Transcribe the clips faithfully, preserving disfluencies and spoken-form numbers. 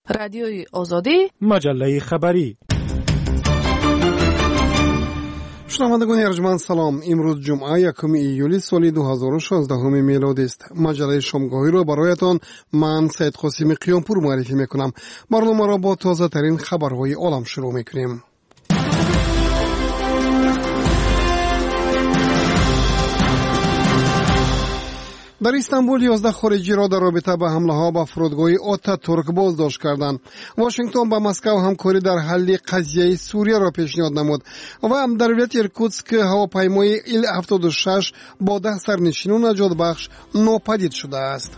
رادیوی آزادی، مجله خبری. شنوندگان ارجمند سلام. امروز جمعه یکم ایولی سال دو هزار و شانزده میلادی است. مجله شامگاهی را برایتان من سید قاسم قیامپور معرفی میکنم. برنامه را با تازه ترین خبرهای عالم شروع میکنیم. در استانبول یازده خارجی را در رابطه با حمله ها به فرودگاه آتاتورک بازداشت کردند. واشنگتن با مسکو همکاری در حل قضیه سوریه را پیشنهاد نمود و در ولایت ایرکوتسک هواپیمای ایل هفتاد و شش با ده سرنشین و نجات بخش ناپدید شده است.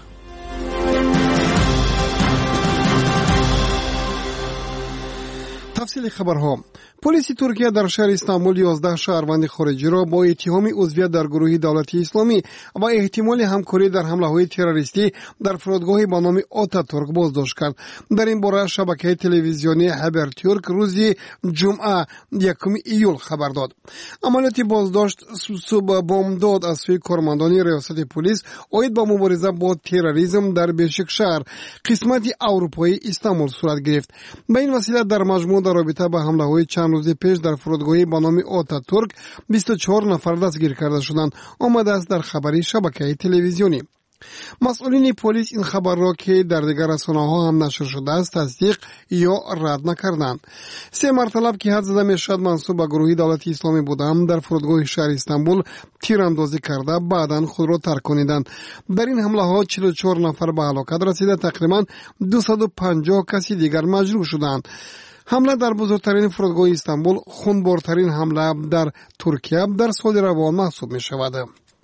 تفصیل خبرها. پلیس ترکیه در شهر استانبول یازده شهروند خارجی را با اتهام عضویت در گروه دولتی اسلامی و احتمال همکاری در حمله‌های تروریستی در فرودگاهی با نام آتاتورک بازداشت کرد. در این باره شبکه تلویزیونی هبرتورک روز جمعه یکم ایول خبر داد. عملیات بازداشت صبح بامداد از سوی کارمندان ریاست پلیس عاید به مبارزه با تروریسم در بیشک شهر قسمت اروپایی استانبول صورت گرفت. به این وسیله در مجموع در رابطه با حمله‌های چند روز پیش در فرودگاهی با نام آتاتورک بیست و چهار نفر دستگیر کرده شدند. آمده است در خبری شبکه تلویزیونی. مسئولین پلیس این خبر را که در دیگر رسانه‌ها هم نشر شده است تصدیق یا رد نکردند. سه مرتبه که حد زده میشد منسوب به گروه دولتی اسلامی بودند در فرودگاه شهر استانبول تیراندازی کرده بعداً خود را ترک کنیدند. در این حمله ها چهل و چهار نفر به هلاکت رسیده، تقریباً دویست و پنجاه کسی دیگر مجروح شدند. حمله در بزرگترین فرودگاه استانبول خونبارترین حمله در ترکیه در سال روان محسوب می شود.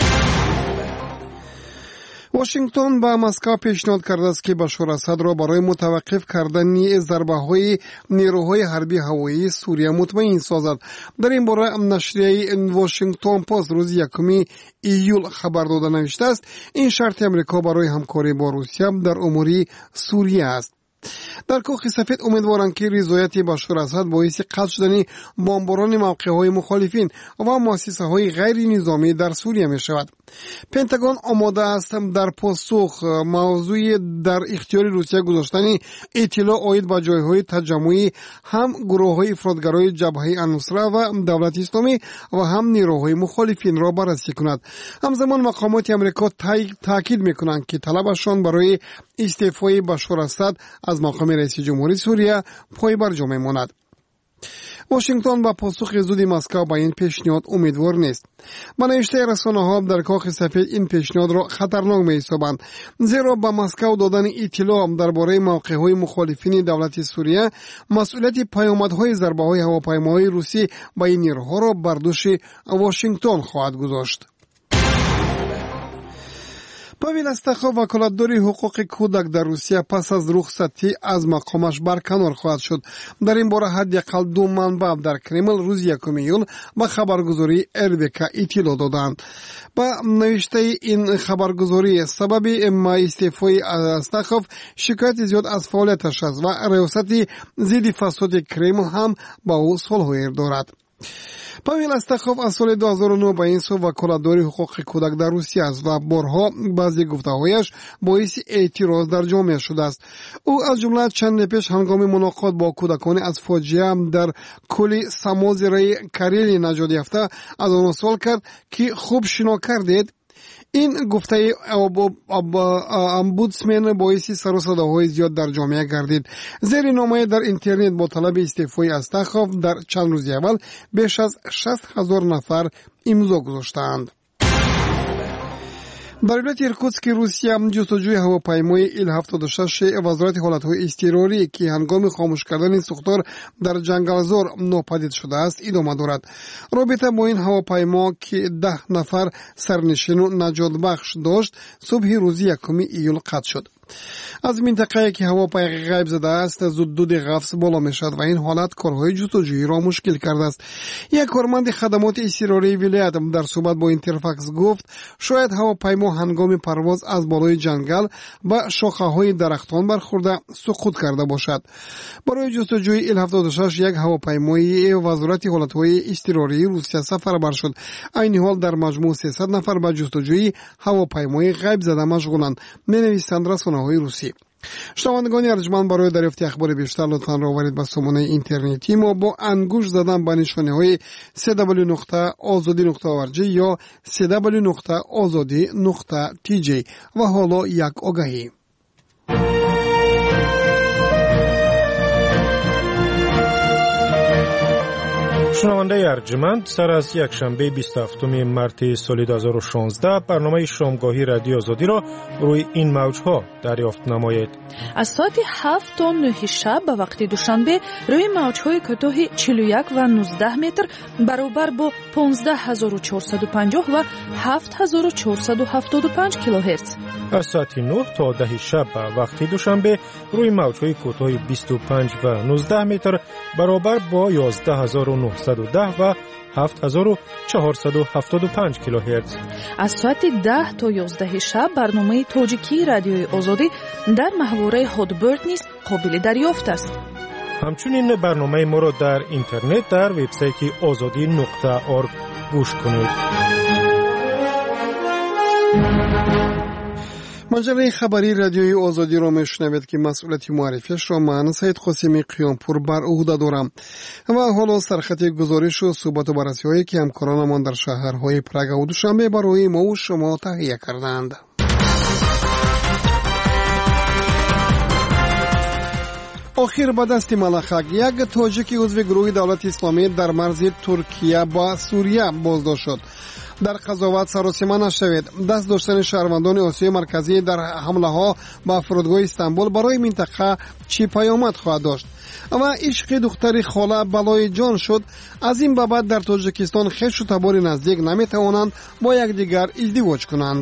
واشنگتن به مسکو پیشنهاد کرده است که بشار اسد را برای متوقف کردن ضربه‌های نیروهای حربی هوایی سوریه مطمئن سازد. در این باره نشریه واشنگتن پست روز یکم ایول خبر داده نوشته است این شرط امریکا برای همکاری با روسیه در امور سوریه است. در کاخ سفید امیدوارند که رضایت بشار اسد باعث قطع شدن بمباران موقعهای مخالفین و مؤسسه‌های غیر نظامی در سوریه می شود. پنتاگون آماده است در پاسخ موضوع در اختیار روسیه گذاشتن اطلاع عاید به جایهای تجمعی هم گروه‌های افراطگرای جبهه النصره و دولت اسلامی و هم نیروهای مخالفین را بررسی کند. همزمان مقامات امریکا تاکید می‌کنند که طلبشان برای استعفای بشار اسد از مقام رئیس جمهوری سوریه پای برجا می‌ماند. واشنگتن با پاسخ زود مسکو با این پیشنهاد امیدوار نیست. با نوشته رسانه‌ها در کاخ سفید این پیشنهاد را خطرناک می‌یابند، زیرا با مسکو دادن اطلاع درباره موقع‌های مخالفین دولت سوریه مسئولیت پیامدهای ضربه‌های هواپیماهای روسی با این نیروها را بر دوش واشنگتن خواهد گذاشت. پاویل استخوف وکالتدار حقوق کودک در روسیه پس از رخصتی از مقامش برکنار خواهد شد. در این باره حداقل دو منبع در کرمل روز یکم ایول به خبرگزاری ار بی کا اطلاع دادند. با نوشته این خبرگزاری سبب استعفای استخوف شکایت زیاد از فعالیتش است و ریاست ضد فساد کرمل هم با او صلح دارد. پاویل استخوف از سال دو هزار و نه با این سو وکالتدار حقوق کودک در روسیه است و بارها بعضی گفته‌هایش باعث اعتراض در جامعه شده است. او از جمله چند پیش هنگام ملاقات با کودکان از فاجعه در کلی ساموزرای کاریلی نجات یافته از آنها سوال کرد که خوب شنا کردید. این گفته امبودسمن باعث سر و صداهای زیاد در جامعه گردید. زیر نامه در اینترنت با طلب استعفای استخوف در چند روز اول بیش از شصت هزار نفر امضا گذاشتند. در ولایت ایرکوتسک روسیه جستجوی هواپیمای ایل هفتاد و شش وزارت حالتهای اضطراری که هنگام خاموش کردن سوختار در جنگلزار ناپدید شده است ادامه دارد. رابطه با این هواپیما که ده نفر سرنشین و نجات بخش داشت صبح روز یکم ایول قطع شد. از منطقه‌ای که هواپیمای غیب زده است زود غفص بالا میشد و این حالت کارهای جستجویی را مشکل کرده است. یک کارمند خدمات اضطراری ولایت در صحبت با اینترفاکس گفت شاید هواپیما هنگام پرواز از بالای جنگل و شاخه‌های درختان برخورده سقوط کرده باشد. برای جستجوی ایل هفتاد و شش یک هواپیمای وزارت حالتهای اضطراری روسیه سفربر شد. این حال در مجموع سیصد نفر به جستجوی هواپیمای غیب زده مشغولند، می‌نویسند رسانه‌های روسی. شنوندگان ارجمند، برای دریافت اخبار بیشتر لطفاً راهبرید به سامانه اینترنتی ما با انگوش زدن به نشانه‌های دبلیو دبلیو دبلیو نقطه آزادی نقطه او آر جی یا دبلیو دبلیو دبلیو نقطه آزادی نقطه تی جی. و حالا یک آگهی. شنونده ارجمند، سر از یک شنبه بیست و هفتم مارس سال دو هزار و شانزده برنامه شامگاهی رادیو آزادی را روی این موج‌ها دریافت نمایید. از ساعت هفت تا نه شب به وقت دوشنبه روی موج‌های کوتاه چهل و یک و نوزده متر برابر با پانزده هزار و چهارصد و پنجاه و هفت هزار و چهارصد و هفتاد و پنج کیلوهرتز. از ساعت نه تا ده شب به وقت دوشنبه روی موج‌های کوتاه بیست و پنج و نوزده متر برابر با یازده هزار و نهصد و ده و هفت هزار و چهارصد و هفتاد و پنج کیلوهرتز. از ساعت ده تا یازده شب برنامه تاجیکی رادیوی آزادی در محوره هادبرد نیز قابل دریافت است. همچنین برنامه ما را در اینترنت در وبسایت آزادی نقطه org گوش کنید. مجله خبری رادیوی آزادی را میشنوید که مسئولیت معرفیش را من سید قاسمی قیامپور بر عهده دارم. و حالا سرخط گزارش و صحبت و بررسی هایی که همکارانمان در شهرهای پراگ و دوشنبه برای ما و شما تهیه کردند. آخر به دست ملخک، یک تاجیک عضو گروه دولت اسلامی در مرز ترکیه با سوریه بازداشت شد. در قضاوت سراسیمه نشوید. دست داشتن شهروندان آسیای مرکزی در حمله ها به فرودگاه استانبول برای منطقه چی پیامد خواهد داشت؟ و عشق دختر خاله بلای جان شد. از این بابت در تاجیکستان خویش و تبار نزدیک نمیتوانند با یکدیگر ازدواج کنند.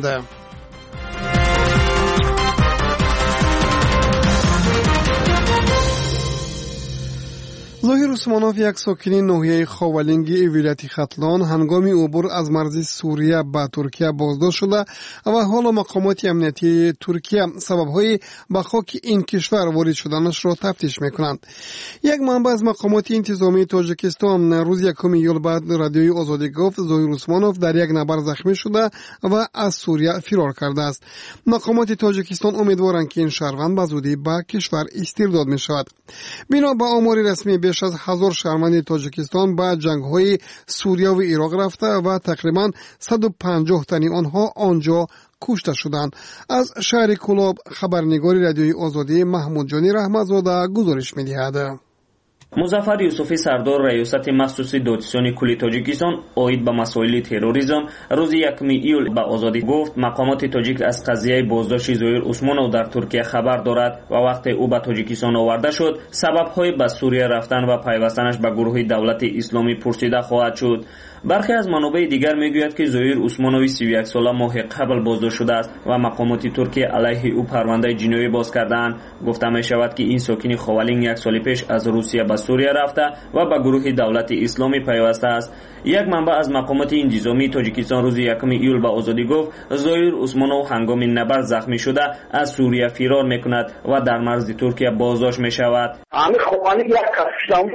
ظاهر عثمانوف، یک ساکن ناحیه خاولینگی ولایت ختلان، هنگام عبور از مرز سوریه به ترکیه بازداشت شده و حالا مقامات امنیتی ترکیه سبب‌های به خاک این کشور وارد شدنش را تفتیش می‌کنند. یک منبع از مقامات انتظامی تاجیکستان روز یکم ایول بعد رادیوی آزادی گفت ظاهر عثمانوف در یک نبرد زخمی شده و از سوریه فرار کرده است. مقامات تاجیکستان امیدوارند که این شهروند به زودی به کشور استرداد می‌شود. بنا به آمار رسمی بیش از هزار شهروند تاجیکستان به جنگ‌های سوریه و عراق رفته و تقریباً صد و پنجاه تن آنها آنجا کشته شدند. از شهر کلاب خبرنگار رادیوی آزادی محمود جانی رحمتزاده گزارش می‌دهد. مظفر یوسفی سردار ریاست مخصوصی دادستانی کلی تاجیکستان اوید به مسائل تروریسم روز یکم ایول به آزادی گفت مقامات تاجیک از قضیه بازداشت ظاهر عثمانوف در ترکیه خبر دارد و وقتی او به تاجیکستان آورده شد سبب‌های به سوریه رفتن و پیوستنش به گروه دولت اسلامی پرسیده خواهد شد. برخی از منابع دیگر میگوید که ظاهر عثمانوف سی و یک ساله ماه قبل بازداشت شده است و مقامات ترکیه علیه او پرونده جنایی باز کردند. گفته می شود که این ساکن خاولین یک سال پیش از روسیه به سوریه رفته و به گروه دولت اسلامی پیوسته است. یک منبع از مقامات انتظامی تاجیکستان روز یکم ایول به آزادی گفت ظاهر عثمانوف هنگام نبرد زخمی شده از سوریه فرار میکند و در مرز ترکیه بازداشت می شود. همین خوانی یک کشتام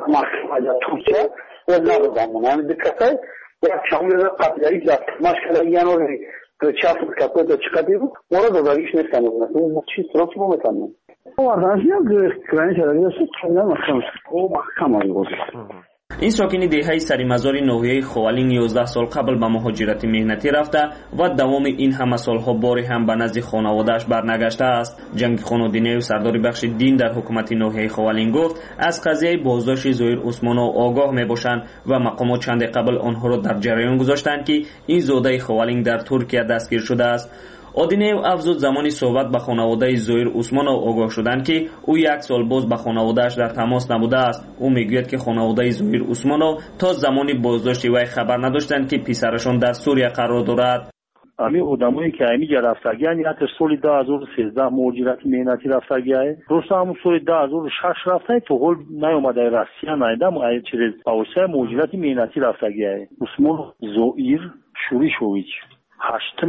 که ترکیه ولا بزنم من دکتای یک شامل قبلی جات مشکل یانوری چاپ کپو د چقدر مورد داریش نکنه اون چی سروت مو میکنه او راځي د کراین سره د څه نه مخکمه او محکمه وګورئ. این ساکن دهه سریمزار ناحیه خاولین یازده سال قبل به مهاجرت مهنتی رفته و دوام این همه سالها باری هم به نزد خانواده‌اش برنگشته است. جنگ خانودینی و سرداری بخش دین در حکومت ناحیه خاولین گفت از قضیه بازداشت ظاهر عثمانوف آگاه میباشند و مقامات چند قبل آنها را در جریان گذاشتند که این زاده خاولین در ترکیه دستگیر شده است. آدینه افزود زمانی صحبت به خانواده ظاهر عثمانوف آگاه شدند که او یک سال باز با خانواده‌اش در تماس نبوده است. او میگوید که خانواده ظاهر عثمانوف تا زمانی بازداشت وی خبر نداشتند که پسرشان در سوریه قرار دارد. امی آدمایی که امی رفتگی یعنی حتی سال دو هزار و سیزده مهاجرت مهنتی رفتگی درست همون سال دو هزار و شش رفته تو هول نیومده روسیه نیدم ای چیز اوسه مهاجرت مهنتی رفتگی عثمان ظاهر شوریشویچ هشتمی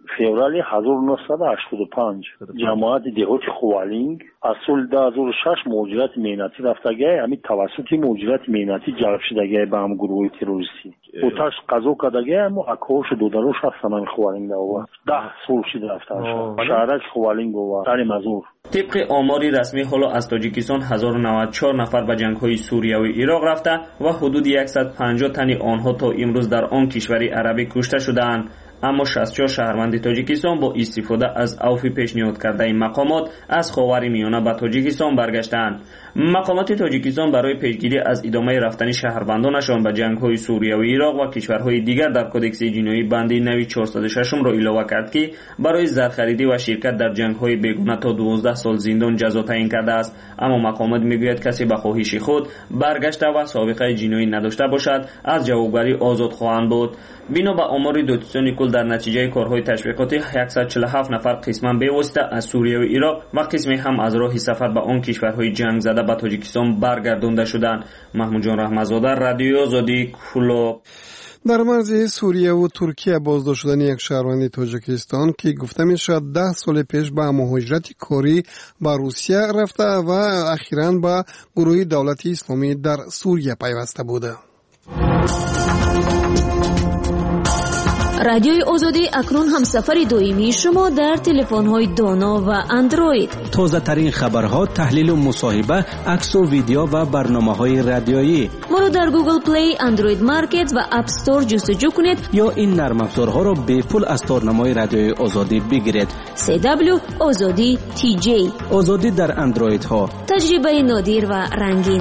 феврали ҳазору нуҳсаду ҳаштоду панҷ ҷамоати деҳоти хувалинг аз соли ду ҳазору шаш муҳоҷирати меҳнатӣ рафтагиҳай ҳамин тавассути муҳоҷирати меҳнатӣ ҷалб шудагиҳай ба ҳам гурӯҳи террористӣ оташ қазо кардагиҳай мо акаҳошу додарош ҳастан ҳами хувалинг овард даҳ сол шид рафтааша шаҳраки хувалинг овард дари мазур. طبق آماری رسمی حالا از تاجیکستان هزار و نود و چهار نفر به جنگ‌های سوریه و عراق رفته و حدود صد و پنجاه تن آنها تا امروز در آن کشور عربی کشته شدند. اما شصت و چهار شهروند تاجیکستان با استفاده از عفو پیشنهاد کرده این مقامات از خاورمیانه به تاجیکستان برگشتند. مقامات تاجیکستان برای پیشگیری از ادامه رفتن شهروندانشان به جنگ‌های سوریه و عراق و کشورهای دیگر در کدکس جنایی بند نوی چهارصد و شش را اضافه کرد که برای زرخریدی و شرکت در جنگ‌های بیگانه تا دوازده سال زندان جزا تعیین کرده است. اما مقامات میگوید کسی به خواهش خود برگشته و سابقه جنایی نداشته باشد از جوابگری آزاد خواهند بود. بنا به آمار دوتیسیون کل در نتیجه کارهای تشویقاتی صد و چهل و هفت نفر قسما به واسطه از سوریه و عراق و قسمی هم از راه سفر به آن کشورهای جنگ زده به تاجیکستان برگردانده شدند. محمود جان رحمتزاده، رادیو آزادی، کلو. در مرز سوریه و ترکیه بازداشت شدن یک شهروند تاجیکستان که گفته میشد ده سال پیش به مهاجرت کاری به روسیه رفته و اخیراً به گروه دولت اسلامی در سوریه پیوسته بوده. رادیوی آزادی اکنون هم سفر دائمی شما در تلفن‌های دانا و اندروید. تازه ترین خبرها، تحلیل و مصاحبه، عکس و ویدیو و برنامه‌های رادیویی. ما رو در گوگل پلی، اندروید مارکت و اپ استور جستجو کنید یا این نرم افزارها را به پول از تارنمای رادیوی آزادی بگیرید. سی دبلیو آزادی تی جی. آزادی در اندروید ها. تجربه نادر و رنگین.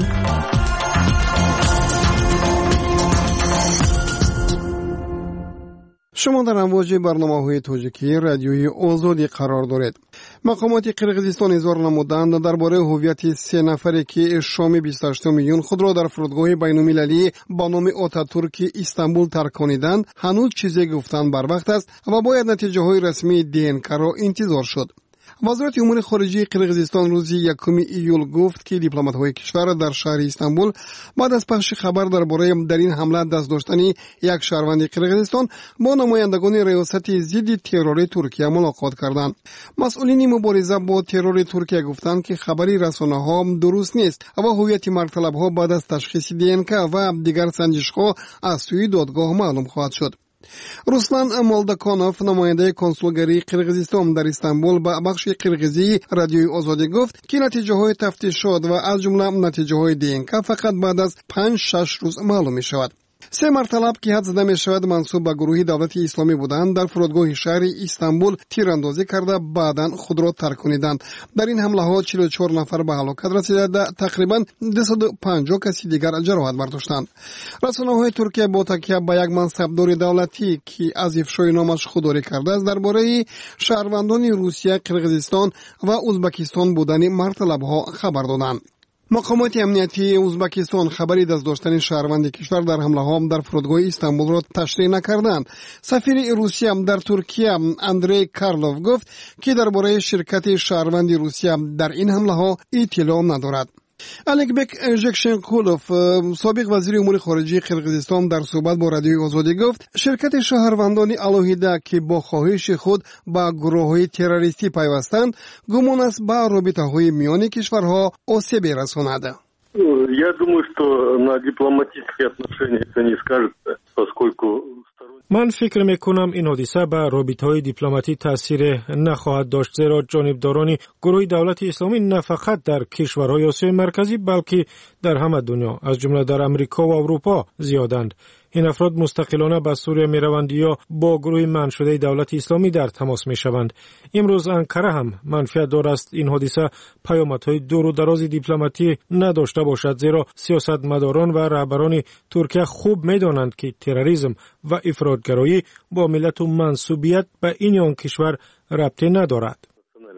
شما در امواج برنامه‌های تاجیکی رادیوی آزادی قرار دارید. مقامات قرقیزستان اظهار نمودند درباره هویت سه نفری که شام بیست و هشتم میلیون خود را در فرودگاه بین‌المللی با نام آتاتورک استانبول ترکانیدند هنوز چیزی گفتن بر وقت است و باید نتیجه‌های رسمی دی ان کا را انتظار شد. وزارت امور خارجه قرقیزستان روز یکم ایول گفت که دیپلمات‌های کشور در شهر استانبول بعد از پخش خبر درباره در این حمله دست داشتن یک شهروند قرقیزستان با نمایندگان ریاست ضد ترور ترکیه ملاقات کردند. مسئولین مبارزه با ترور ترکیه گفتند که خبری رسانه‌ها درست نیست و هویت مطلب‌ها بعد از تشخیص دی ان کا و دیگر سنجش‌ها از سوی دادگاه معلوم خواهد شد. روسلان مولداکانوف نماینده کنسولگری قرقیزستان در استانبول با بخش قرقیزی رادیوی آزادی گفت که نتیجه های تفتیشات و از جمله نتیجه های دی ان کا فقط بعد از پنج شش روز معلوم می شود. سه مرتلب که حد زده می شود منصوب به گروه دولت اسلامی بودند در فرودگاه شهر استانبول تیراندازی کرده بعداً خود را ترکانیدند. در این حمله ها چهل و چهار نفر به هلاکت رسیده، تقریباً دویست و پنجاه کسی دیگر جراحت برداشتند. رسانه‌های ترکیه با تکیه به یک منصبدار دولتی که از افشای نامش خودداری کرده است درباره شهروندان روسیه، قرقیزستان و ازبکستان بودن مرتلب ها خبر دادند. مقامات امنیتی ازبکستان خبری دست داشتن شهروند کشور در حمله ها در فرودگاه استانبول را تشریح نکردند. سفیر روسیه در ترکیه اندری کارلوف گفت که درباره شرکت شهروند روسیه در این حمله ها اطلاع ندارد. الکبک ژکشنکولوف سابق وزیر امور خارجه قرقیزستان در صحبت با رادیوی آزادی گفت شرکت شهروندان الهیده که با خواهش خود با گروه‌های تروریستی پیوستند گمان است با رابطه‌های میان کشورها آسیب رساند. Я думаю, что на дипломатические отношения это не скажется, поскольку من فکر میکنم این حادثه به رابطه‌های دیپلماتی تاثیر نخواهد داشت، زیرا جانبداران گروه دولت اسلامی نه فقط در کشورهای آسیای مرکزی بلکه در همه دنیا از جمله در امریکا و اروپا زیادند. این افراد مستقلانه به سوریه میروند یا با گروه منع شده دولت اسلامی در تماس میشوند. امروز انقره هم منفعت دارد است این حادثه پیامدهای دور و دراز دیپلماتی نداشته باشد، زیرا سیاستمداران و رهبران ترکیه خوب میدانند که تروریسم و افراطگرایی با ملت و منسوبیت به این آن کشور ربطی ندارد.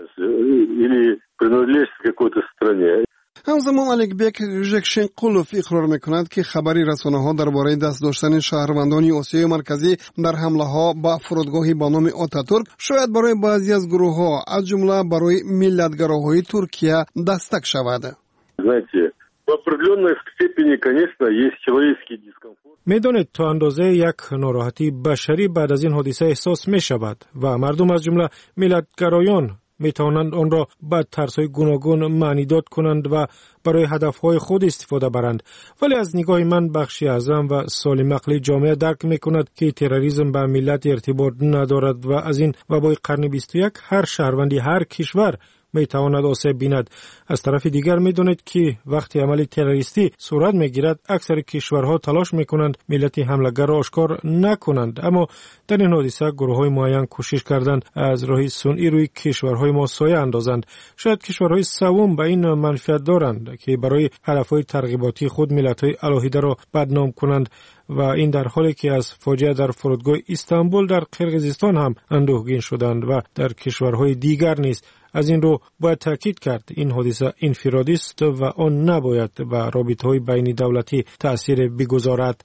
همزمان الکبک ژکشنکولوف اقرار میکند که خبری رسانه ها درباره دست داشتن شهروندان آسیای مرکزی در حمله ها با فرودگاهی با نام آتاتورک شاید برای بعضی از گروه ها از جمله برای ملتگراهای ترکیه دستک شود. Знаете, В определенной степени, конечно, есть человеческий дискомфорт. میدانید تا اندازه یک ناراحتی بشری بعد از این حادثه احساس می شود و مردم از جمله ملت‌گرایان می توانند آن را به ترس‌های گوناگون معنیداد کنند و برای هدف‌های خود استفاده برند. ولی از نگاه من بخشی اعظم و سالم عقل جامعه درک می کند که تروریسم به ملت ارتباط ندارد و از این وبای قرن بیست و یک هر شهروندی هر کشور می تواند آسیب بیند. از طرف دیگر می دانید که وقتی عمل تروریستی صورت می گیرد اکثر کشورها تلاش می کنند ملت حمله‌گر را آشکار نکنند، اما در این حادثه گروه های معین کوشش کردند از راه صنعی روی کشورهای ما سایه اندازند. شاید کشورهای سوم به این منفعت دارند که برای هدفهای ترغیباتی خود ملت های علاهیده را بدنام کنند و این در حالی که از فاجعه در فرودگاه استانبول در قرقیزستان هم اندوهگین شدند و در کشورهای دیگر نیز. از این رو باید تاکید کرد این حادثه انفرادی است و آن نباید به رابطه‌های بین دولتی تأثیر بگذارد.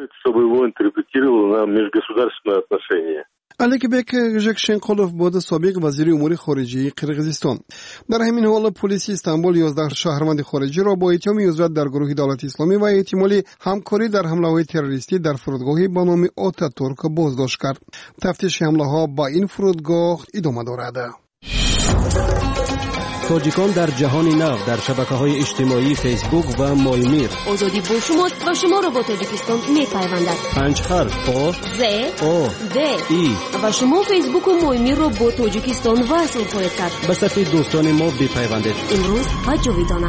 Аликбек Жекшенқолов بود سابق وزیر امور خارجه قرقیزستان. در همین حال پلیس استانبول یازده شهروند خارجی را با اتهام عضویت در گروه دولت اسلامی و احتمالی همکاری در حمله‌های تروریستی در فرودگاهی با نام آتاتورک بازداشت کرد. تفتیش حمله‌ها با این فرودگاه ادامه دارد. تاجیکان در جهان نو در شبکه‌های اجتماعی فیسبوک و مایمیر. آزادی با شماست و شما را با تاجیکستان می‌پیوندد. پنج حرف آ ز آ د ای و شما فیسبوک و مایمیر را با تاجیکستان وصل خواهید کرد. به صفحه دوستان ما بپیوندید. امروز و جاویدانه.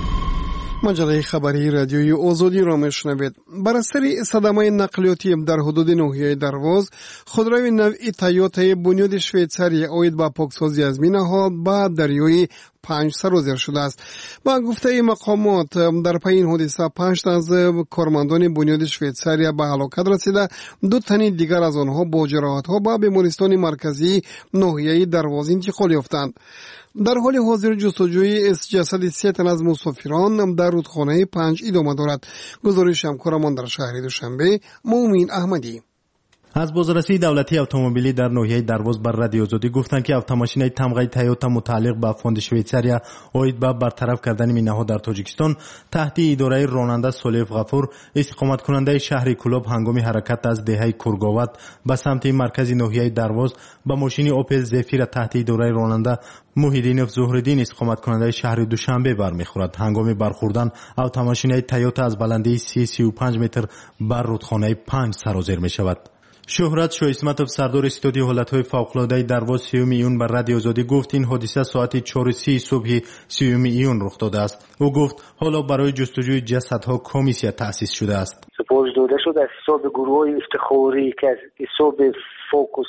مجله خبری رادیوی آزادی را میشنوید. بر اثر صدمه نقلیاتی در حدود ناحیه درواز، خودروی نوعی تویوتا بنیاد شویцарії عاید به پاکسازی از مینه‌ها به دریای پنج سرازیر شده است. با گفته مقامات در پی این حادثه پنج از کارمندان بنیاد شویцарії به هلاکت رسیده، دو تن دیگر از آنها با جراحت‌ها به بیمارستان مرکزی ناحیه درواز انتقال یافتند. در حال حاضر جستجوی جسد سه تن از مسافران در رودخانه پنج ادامه دارد. گزارش همکارمان در شهر دوشنبه مومین احمدی. از بازرسی دولتی اتومبیلی در ناحیه درواز بر رادیو آزادی گفتند که اتوماشین تمغه تویوتا متعلق به فوند شویцарія عاید به برطرف کردن مینه‌ها در تاجیکستان تحت اداره راننده سلیف غفور استقامت کننده شهر کلوب هنگام حرکت از دهه کورگاوت به سمت مرکز ناحیه درواز با ماشین اوپل زفیر تحت اداره راننده محیدینوف زهرالدین استقامت کننده شهر دوشنبه برمیخورد. هنگام برخوردن اتوماشین تویوتا از بلندی سی و پنج متر بر رودخانه پنج سرازیر می شود. شهرت شویسمتوف سردار استودیو حالتهای فوق‌العاده درواز سیوم ایون بر رادیو آزادی گفت این حادثه ساعت چهار و سی صبح سیوم ایون رخ داده است. او گفت حالا برای جستجوی جسدها کمیسیا تأسیس شده است. سپرد داده شده از حساب گروه‌های افتخاری که از حساب فوکوس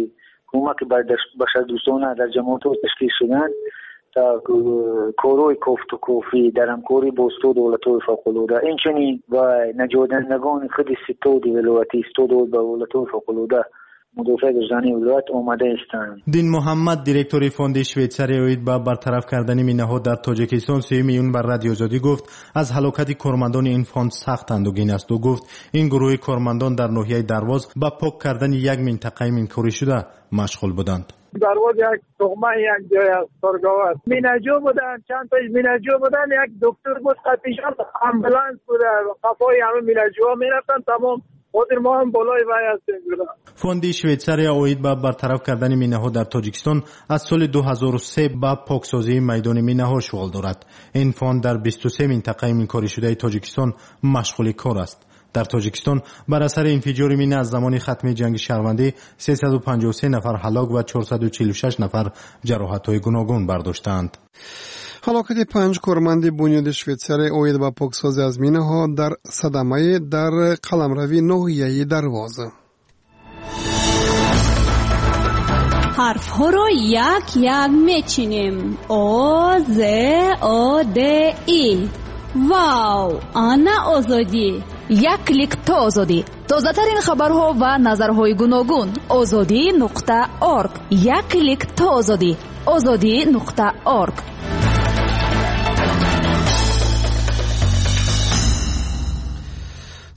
کمک بشردوستانه در جماعت تشکیل شدند تا کاروی کوفت و کوفی در همکاری با ستو دولت‌های فوق‌العاده اینچنین و نجادندگان خود ستاد ولایتی ستاد ولایت‌های فوق‌العاده مدافع وجدانی ولایت آماده هستند. دین محمد دیرکتور فوند شویцарії عاید به برطرف کردن مینه‌ها در تاجیکستان سه میلیون بر رادیو آزادی گفت از هلاکت کارمندان این فوند سخت اندوهگین است و گفت این گروه کارمندان در ناحیه درواز با پاک کردن یک منطقه منکوری شده مشغول بودند. درواز یک تخمه یک جای سرگاو است. مینجو بودن، چند تاش مینجو بودن، یک دکتر بود قطعیشان امبولانس بوده قفای همه مینجوها میرفتن تمام خود ما هم بالای وای هستیم. فوند شویцарії عاید به برطرف کردن مینه‌ها در تاجیکستان از سال دو هزار و سه با پاکسازی میدان مینه‌ها شغل دارد. این فوند در بیست و سه منطقه منکاری شده تاجیکستان مشغول کار است. در تاجیکستان بر اثر انفجار مینه از زمان ختم جنگ شهروندی سیصد و پنجاه و سه نفر هلاک و چهارصد و چهل و شش نفر جراحت‌های گوناگون برداشتند. هلاکت پنج کارمند بنیاد شویцарії عاید به پاکسازی از مینه‌ها در صدمه در قلمروی ناحیه درواز. حرف ها را یک یک میچینیم. آ ز آ د ای. واو، آنا آزادی. یک کلیک تا آزادی. تازه ترین خبرها و نظرهای گوناگون. آزادی نقطه آرگ. یک کلیک تا آزادی. آزادی نقطه آرگ.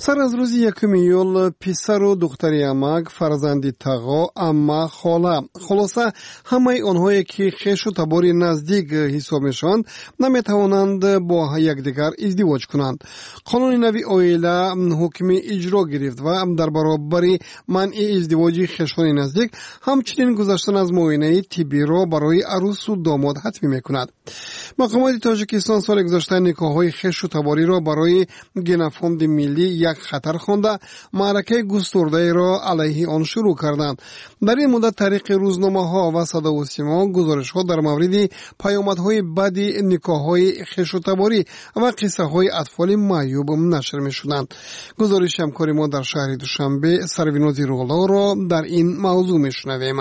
сар аз рӯзи якуми июл писару духтари амак, фарзанди тағо, амма, хола, хулоса ҳамаи онҳое ки хешу табори наздик ҳисоб мешаванд, наметавонанд бо якдигар издивоҷ кунанд. қонуни нави оила ҳукми иҷро гирифт ва дар баробари манъи издивоҷи хешони наздик ҳамчунин гузаштан аз муоинаи тиббиро барои арӯсу домод ҳатмӣ мекунад. мақомоти тоҷикистон соли гузашта никоҳҳои хешу табориро барои генофонди миллӣ як хатар хонда маъракаи густурдаеро алайҳи он шурӯъ карданд. дар ин муддат тариқи рӯзномаҳо ва садову симо гузоришҳо дар мавриди паёмадҳои баъди никоҳҳои хешутаборӣ ва қиссаҳои атфоли маъюб нашр мешуданд. гузориши ҳамкори мо дар шаҳри душанбе сарвинози рӯғлоро дар ин мавзӯъ мешунавем.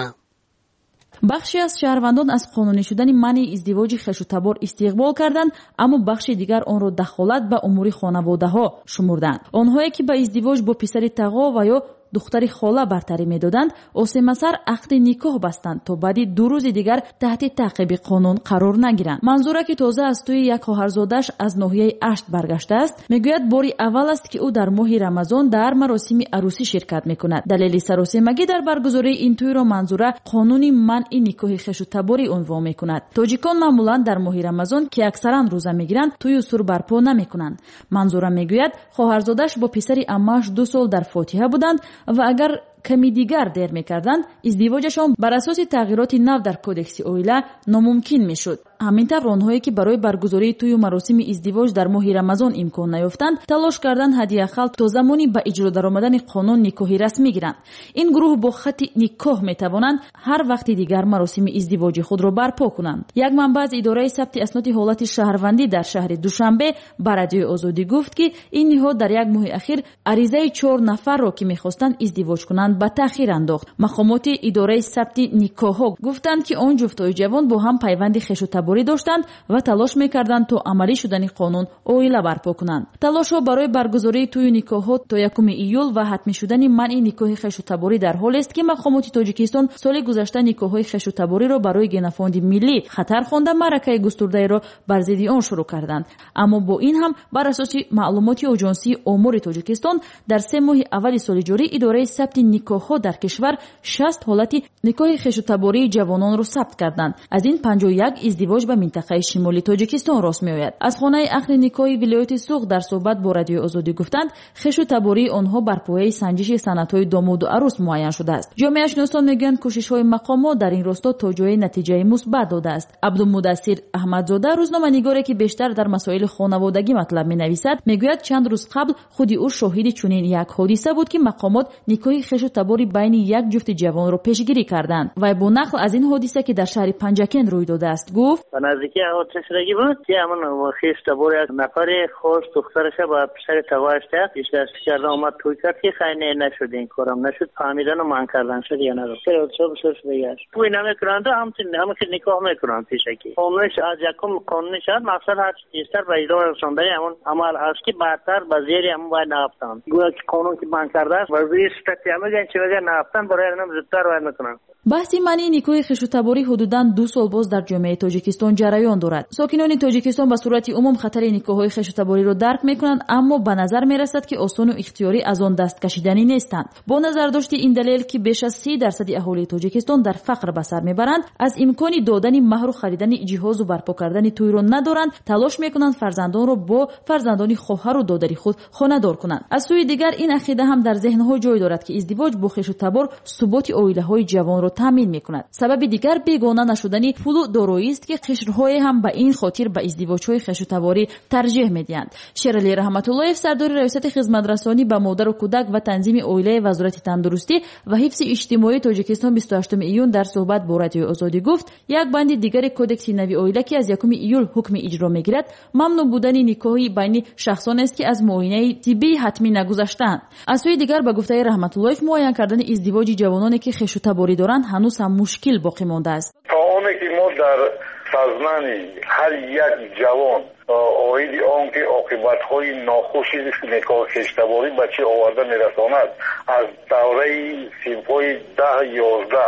бахше аз шаҳрвандон аз қонунӣ шудани манъи издивоҷи хешутабор истиқбол карданд, аммо бахши дигар онро дахолат ба умури хонаводаҳо шумурданд. онҳое ки ба издивоҷ бо писари тағо ва ё духтари хола бартарӣ медоданд, осемасар ақди никоҳ бастанд то баъди ду рӯзи дигар таҳти таъқиби қонун қарор нагиранд. манзура ки тоза аз тӯи як хоҳарзодааш аз ноҳияи ашт баргаштааст, мегӯяд бори аввал аст ки ӯ дар моҳи рамазон дар маросими арӯсӣ ширкат мекунад. далели саросемагӣ дар баргузории ин тӯйро манзура қонуни манъи никоҳи хешутаборӣ унвон мекунад. тоҷикон маъмулан дар моҳи рамазон ки аксаран рӯза мегиранд, тӯю сур барпо намекунанд. манзура мегӯяд хоҳарзодааш бо писари аммааш ду сол дар фотиҳа буданд ва агар ками дигар дер мекарданд, издивоҷашон бар асоси тағйироти нав дар кодекси оила номумкин мешуд. ҳамин тавр онҳое ки барои баргузории тӯю маросими издивоҷ дар моҳи рамазон имкон наёфтанд, талош карданд ҳадияқал то замони ба иҷро даромадани қонун никоҳи расмӣ гиранд. ин гурӯҳ бо хати никоҳ метавонанд ҳар вақти дигар маросими издивоҷи худро барпо кунанд. як манбаъ аз идораи сабти асноди ҳолати шаҳрвандӣ дар шаҳри Душанбе ба радиои Озодӣ гуфт, ки ин ниҳод дар як моҳи ахир аризаи чор нафарро ки мехостанд издивоҷ кунанд ба таъхир андохт. мақомоти идораи сабти никоҳҳо гуфтанд, ки он ҷуфтои ҷавон бо ҳам пайванди хешутаборӣ доштанд ва талош мекарданд то амалӣ шудани қонун оила барпо кунанд. талошҳо барои баргузории тӯю никоҳҳо то якуми июл ва ҳатмӣ шудани манъи никоҳи хешутаборӣ дар ҳолест, ки мақомоти Тоҷикистон соли гузашта никоҳҳои хешутабориро барои генофонди миллӣ хатар хонда маъракаи густурдаеро бар зидди он шурӯъ карданд. аммо бо ин ҳам бар асоси маълумоти оҷонсии омори Тоҷикистон дар се моҳи аввали соли ҷорӣ идораи сабти никоҳҳо дар кишвар шаст ҳолати никоҳи хешутабории ҷавононро сабт карданд. аз ин панҷоҳу як издивоҷ ба минтақаи шимоли Тоҷикистон рост меояд. аз хонаи ақли никоҳи вилояти Суғ дар суҳбат бо радиои Озодӣ гуфтанд, хешутабории онҳо бар пояи санҷиши санадҳои домоду арӯс муайян шудааст. ҷомеашиносон мегӯянд кӯшишҳои мақомот дар ин росто то ҷои натиҷаи мусбат додааст. абдумуддассир аҳмадзода, рӯзноманигоре ки бештар дар масоили хонаводагӣ матлаб менависад, мегӯяд чанд рӯз қабл худи ӯ шоҳиди чунин як ҳодиса буд, ки мақомот никоҳи хешутабори байни як ҷуфти ҷавонро пешгирӣ карданд. вай бо нақл аз ин ҳодиса ки дар шаҳри Панҷакен рӯй додааст гуфт: ба наздики ҳодиса шудагӣ буд ки ҳамон хешутабори як нафари хост духтараша ба писари тағоаш так пешдасти карда омад тӯй кард, ки хай не нашуд, ин корам нашуд, фаҳмидану ман кардан шуд я наро. ҳодиса бисёр шудагӣ аст. тӯй намекунанд, ҳамчун ҳамон ки никоҳ мекунанд пешакӣ. қонуниш аз якум қонуни шаҳр мақсад ҳар чӣ чизтар ба иҷро расондани ҳамон амал аст, ки бартар ба зери ҳамон вай нарафтанд. гӯё ки қонун ки ман кардааст ва рӯи сифати ҳамаган чивага нарафтан барои ҳам зудтар вай мекунанд. баҳси манъи никоҳи хешутаборӣ ҳудудан ду сол боз дар ҷомеаи Тоҷикистон ҷараён дорад. сокинони Тоҷикистон ба сурати умум хатари никоҳҳои хешутабориро дарк мекунанд, аммо ба назар мерасад, ки осону ихтиёрӣ аз он даст кашиданӣ нестанд. бо назардошти ин далел, ки беш аз си дарсади аҳолии Тоҷикистон дар фақр ба сар мебаранд, аз имкони додани маҳру харидани ҷиҳозу барпо кардани тӯйро надоранд, талош мекунанд фарзандонро бо фарзандони хоҳару додари худ хонадор кунанд. аз сӯи дигар ин ақида ҳам дар зеҳнҳо ҷой дорад, ки издивоҷ бо хешутабор суботи оилаҳои ҷавонро таъмин мекунад. сабаби дигар бегона нашудани пулу дороист, ки қишрҳое ҳам ба ин хотир ба издивоҷҳои хешутаборӣ тарҷеҳ медиҳанд. Шерали Раҳматуллоев, сардори раёсати хизматрасонӣ ба модару кӯдак ва танзими оилаи Вазорати тандурустӣ ва ҳифзи иҷтимоии Тоҷикистон бисту ҳаштуми июн дар суҳбат бо радиои Озодӣ гуфт, як банди дигари кодекси нави оила, ки аз якуми июл ҳукми иҷро мегирад, мамнӯъ будани никоҳи байни шахсонест, ки аз муоинаи тиббии ҳатмӣ нагузаштаанд. аз сӯи дигар ба гуфтаи Раҳматуллоев муайян кардани издивоҷи ҷавононе ки хешутаборӣ доранд ҳанӯз ҳам мушкил боқӣ мондааст. то оне ки мо дар сазнани ҳар як ҷавон оиди он ки оқибатҳои нохуши никоҳи хештаборӣ ба чӣ оварда мерасонад, аз давраи синфҳои даҳ ёздаҳ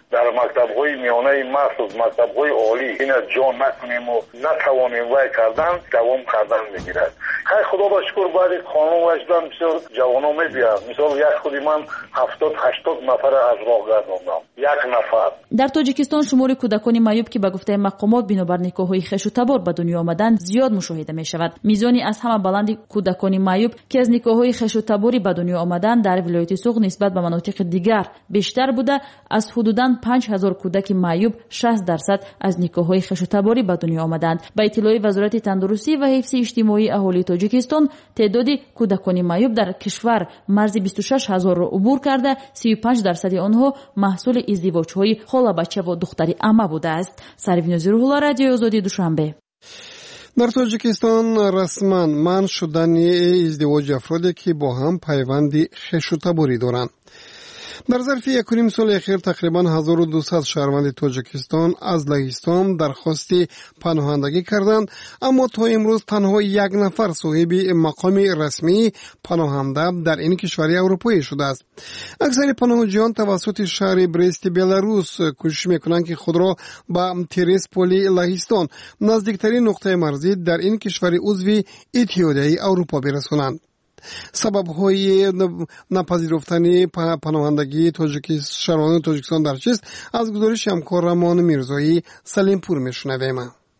در مکتب‌های میانه مخصوص مکتب‌های عالی این از جان نکنیم و نتوانیم وای کردن دوام کردن میگیرد. خیر خدا با شکر بعد خانم وجدان بسیار جوانا میبیاد. مثال یک خودی من هفتاد هشتاد نفر از راه گرداندم. یک نفر. در تاجیکستان شمار کودکان معیوب که به گفته مقامات بنابر نکاح‌های خویش و تبار به دنیا آمدند زیاد مشاهده می شود. میزانی از همه بلند کودکان معیوب که از نکاح‌های خویش و تباری به دنیا آمدند در ولایت سوق نسبت به مناطق دیگر بیشتر بوده. از حدوداً پنج هزار کودک معیوب شصت درصد از نکاح‌های خویش و تباری به دنیا آمدند. به اطلاع وزارت تندرستی و حفظ اجتماعی اهالی تاجیکستان تعداد کودکان معیوب در کشور مرز بیست و شش هزار را عبور کرده. سی و پنج درصد آنها محصول ازدواج‌های خاله بچه و دختری عمه بوده است. سروین زیرالله، رادیو آزادی، دوشنبه. در تاجیکستان رسما منع شدن ازدواج افرادی که با هم پیوندی خویش و تباری دارند. در ظرف یک و نیم سال اخیر تقریبا هزار و دویست شهروند تاجیکستان از لهستان درخواست پناهندگی کردند، اما تا امروز تنها یک نفر صاحب مقام رسمی پناهنده در این کشور اروپایی شده است. اکثر پناهجویان توسط شهر برست بلاروس کوشش میکنند که خود را به تریسپولی لهستان نزدیکترین نقطه مرزی در این کشور عضو اتحادیه اروپا برسانند. سبب های نپذیرفتن پناهندگی شهروندان تاجیکستان در چیست؟ از گزارش همکار رمان میرزایی سلیم پور میشنویم.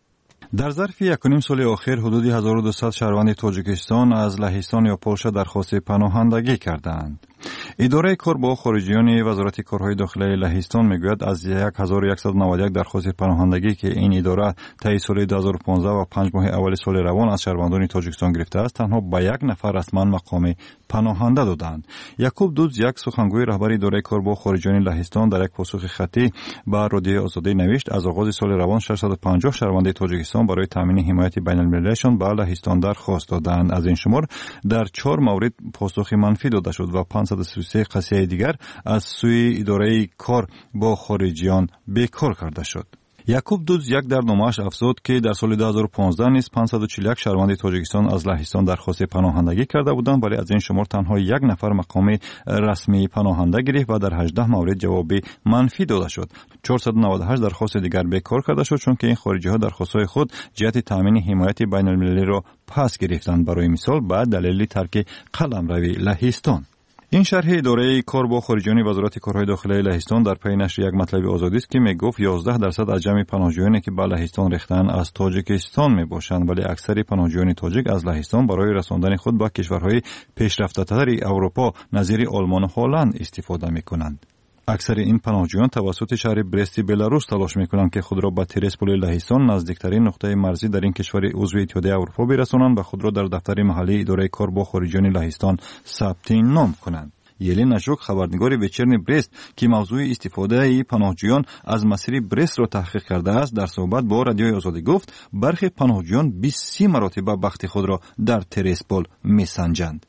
در ظرف یک و نیم سال اخیر حدود هزار و دویست شهروند تاجیکستان از لهستان یا پولشا درخواست پناهندگی کردند. اداره کار با خارجیان وزارت کارهای داخلی لهستان میگوید از هزار و صد و نود و یک درخواست پناهندگی که این اداره طی سال دو هزار و پانزده و پنج ماه اول سال روان از شهروندان تاجیکستان گرفته است، تنها به یک نفر رسما مقام پناهنده دادند. یعقوب دوز، یک سخنگوی رهبر اداره کار با خارجیان لهستان، در یک پاسخ خطی به رادیو آزادی نوشت از آغاز سال روان ششصد و پنجاه شهروند تاجیکستان برای تامین حمایت بین المللیشان به لهستان درخواست دادند. از این شمار در چهار مورد پاسخ منفی داده شد و پانصد و سی و سه قضیه دیگر از سوی اداره کار با خارجیان بیکار کرده شد. یعقوب دوز یک در نامه‌اش افزود که در سال دو هزار و پانزده نیز پانصد و چهل و یک شهروند تاجیکستان از لهستان درخواست پناهندگی کرده بودند، ولی از این شمار تنها یک نفر مقام رسمی پناهنده گرفت و در هجده مورد جواب منفی داده شد. چهارصد و نود و هشت درخواست دیگر بیکار کرده شد، چون که این خارجی‌ها درخواست‌های خود جهت تامین حمایت بین المللی را پس گرفتند. برای مثال بعد دلیل ترک قلمروی لهستان. این شرح اداره کار با خارجیان وزارت کارهای داخلی لهستان در پی نشر یک مطلب آزادی است که میگفت یازده درصد از جمع پناهجویانی که به لهستان ریختند از تاجیکستان میباشند، ولی اکثر پناهجویان تاجیک از لهستان برای رساندن خود به کشورهای پیشرفته‌تر اروپا نظیر آلمان و هلند استفاده میکنند. اکثر این پناهجویان توسط شهر برست بلاروس تلاش میکنند که خود را به تریسپولی لهستان نزدیکترین نقطه مرزی در این کشور عضو اتحادیه اروپا برسانند و خود را در دفتر محلی اداره کار با خارجیان لهستان ثبت نام کنند. یلی نژوک، خبرنگار ویچرن برست که موضوع استفاده پناهجویان از مسیر برست را تحقیق کرده است، در صحبت با رادیوی آزادی گفت برخی پناهجویان بیست مرتبه بخت خود را در تریسپول میسنجند.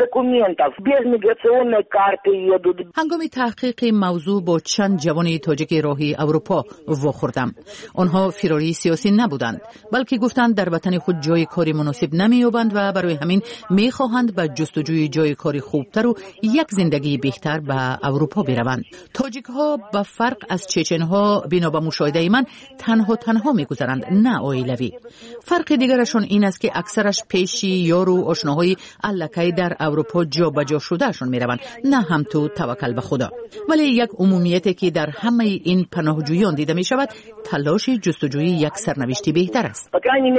هنگام تحقیق موضوع با چند جوان تاجیک راهی اروپا واخوردم. آنها فراری سیاسی نبودند، بلکه گفتند در وطن خود جای کاری مناسب نمی‌یابند و برای همین می‌خواهند به جستجوی جای کاری خوبتر و یک زندگی بهتر به اروپا بروند. تاجیک‌ها به فرق از چچن‌ها بنا به مشاهده من تنها تنها می‌گذرند، نه عائلوی. فرق دیگرشون این است که اکثرش پیشی یار و آشناهای الکی در اروپا جا به جا شدهشون میروند، نه هم تو توکل به خدا. ولی یک عمومیتی که در همه این پناهجویان دیده می شود، تلاش جستجوی یک سرنوشتی بهتر است.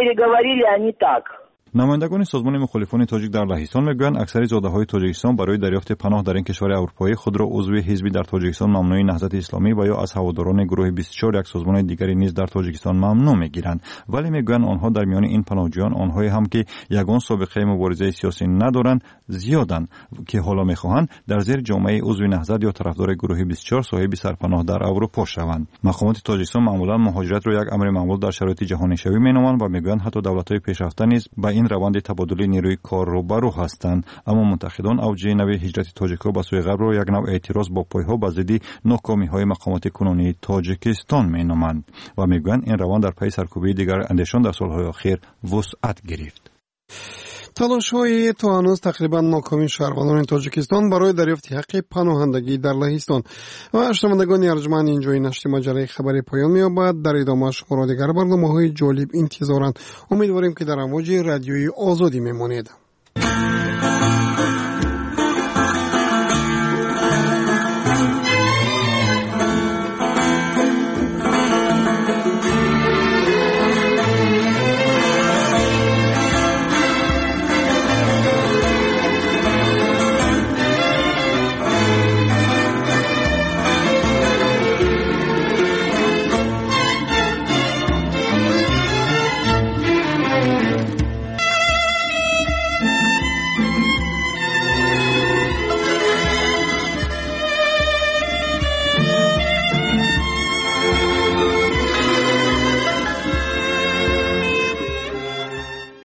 نمایندگان سازمان مخالفان تاجیک در لهستان میگویند اکثر زاده‌های تاجیکستان برای دریافت پناه در این کشور اروپایی خود را عضو حزبی در تاجیکستان ممنوع نهضت اسلامی و یا از هواداران گروه بیست و چهار یک سازمان دیگری نیز در تاجیکستان ممنوع میگیرند، ولی میگویند آنها در میان این پناهجویان آنهایی هم که یگان سابقه مبارزه سیاسی ندارند زیادند که حالا میخواهند در زیر جامعه عضو نهضت یا طرفدار گروه بیست و چهار صاحب سرپناه در اروپا شوند. مقامات تاجیکستان معمولا مهاجرت را یک امر معمول در شرایط جهانی شوی مینامند و میگویند حتی دولت‌های پیشرفته نیز با این روند تبادل نیروی کار رو برو هستند، اما منتقدان اوج نوع هجرت تاجیک‌ها به سوی غرب را یک نوع اعتراض با پایه‌ها به ضد ناکامی‌های مقامات کنونی تاجیکستان مینامند و میگویند این روند در پی سرکوبی دیگر اندیشان در سال‌های اخیر وسعت گرفت. تلاش‌های تا هنوز تقریبا ناکامی شهروندان تاجیکستان برای دریافت حق پناهندگی در لهستان و شنوندگان ارجمند اینجای نشر مجله خبری پایان می‌یابد. در ادامه‌اش مرا دیگر برنامه‌های جالب انتظارند. امیدواریم که در امواج رادیوی آزادی میمانید.